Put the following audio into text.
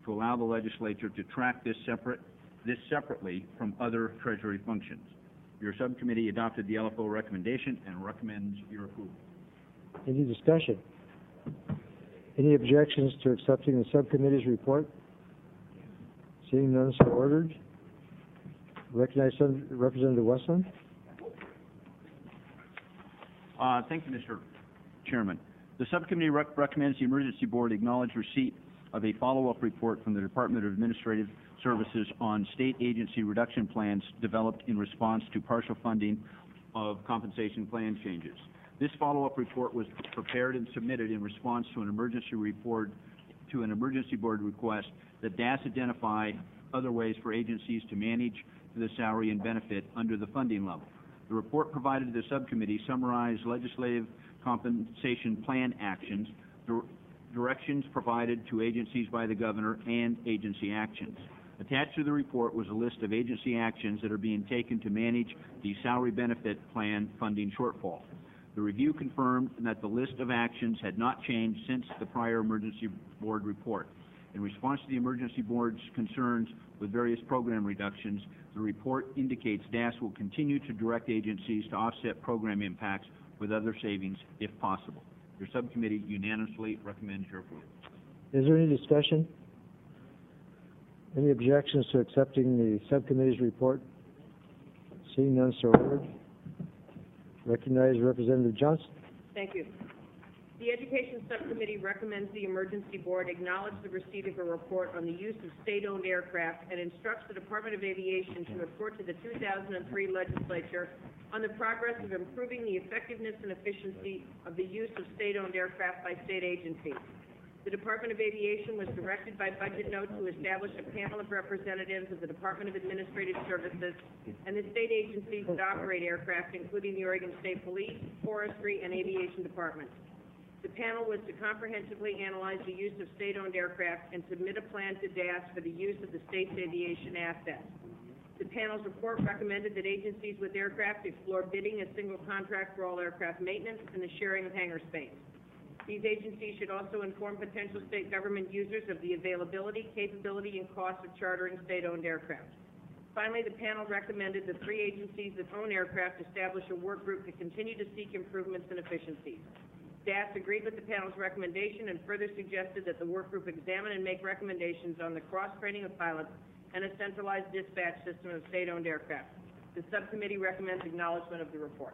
to allow the legislature to track this separately from other Treasury functions. Your subcommittee adopted the LFO recommendation and recommends your approval. Any discussion? Any objections to accepting the subcommittee's report? Seeing none, so ordered. Recognize Representative Westland. Thank you, Mr. Chairman. The subcommittee recommends the Emergency Board acknowledge receipt of a follow-up report from the Department of Administrative Services on state agency reduction plans developed in response to partial funding of compensation plan changes. This follow-up report was prepared and submitted in response to an emergency board request that DAS identify other ways for agencies to manage the salary and benefit under the funding level. The report provided to the subcommittee summarized legislative compensation plan actions, directions provided to agencies by the governor, and agency actions. Attached to the report was a list of agency actions that are being taken to manage the salary benefit plan funding shortfall. The review confirmed that the list of actions had not changed since the prior Emergency Board report. In response to the Emergency Board's concerns with various program reductions, the report indicates DAS will continue to direct agencies to offset program impacts with other savings if possible. Your subcommittee unanimously recommends your approval. Is there any discussion? Any objections to accepting the subcommittee's report? Seeing none, so ordered. Recognize Representative Johnson. Thank you. The Education Subcommittee recommends the Emergency Board acknowledge the receipt of a report on the use of state-owned aircraft and instructs the Department of Aviation to report to the 2003 legislature on the progress of improving the effectiveness and efficiency of the use of state-owned aircraft by state agencies. The Department of Aviation was directed by budget note to establish a panel of representatives of the Department of Administrative Services and the state agencies that operate aircraft, including the Oregon State Police, Forestry, and Aviation Departments. The panel was to comprehensively analyze the use of state-owned aircraft and submit a plan to DAS for the use of the state's aviation assets. The panel's report recommended that agencies with aircraft explore bidding a single contract for all aircraft maintenance and the sharing of hangar space. These agencies should also inform potential state government users of the availability, capability, and cost of chartering state-owned aircraft. Finally, the panel recommended that 3 agencies that own aircraft establish a work group to continue to seek improvements and efficiencies. DAS agreed with the panel's recommendation and further suggested that the work group examine and make recommendations on the cross-training of pilots and a centralized dispatch system of state-owned aircraft. The subcommittee recommends acknowledgement of the report.